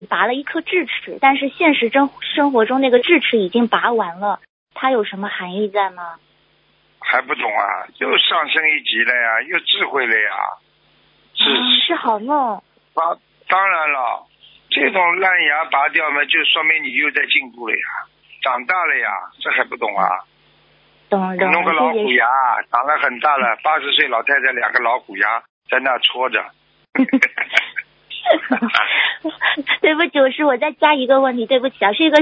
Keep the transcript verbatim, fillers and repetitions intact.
拔了一颗智齿，但是现实生生活中那个智齿已经拔完了，它有什么含义在吗？ 还不懂啊？又上升一级了呀，又智慧了呀。是、 啊、是好梦。 拔，当然了，这种烂牙拔掉嘛，就说明你又在进步了呀，长大了呀，这还不懂啊？ 懂懂。 弄个老虎牙，长了很大了，八十岁老太太两个老虎牙在那戳着。 对不起，我是我再加一个问题，对不起啊，是一个